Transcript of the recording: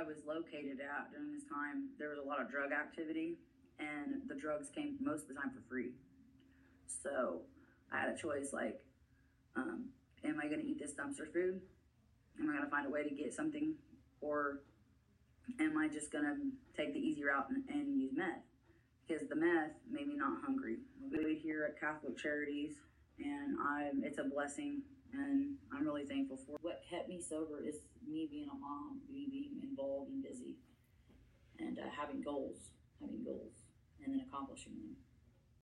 I was located at during this time, there was a lot of drug activity, and the drugs came most of the time for free. So I had a choice, like, am I going to eat this dumpster food? Am I going to find a way to get something? Or am I just going to take the easy route and use meth? Because the meth made me not hungry. We eat here at Catholic Charities, and it's a blessing, and I'm really thankful for it. What kept me sober is me being a mom, me being involved and busy, and having goals, and then accomplishing them.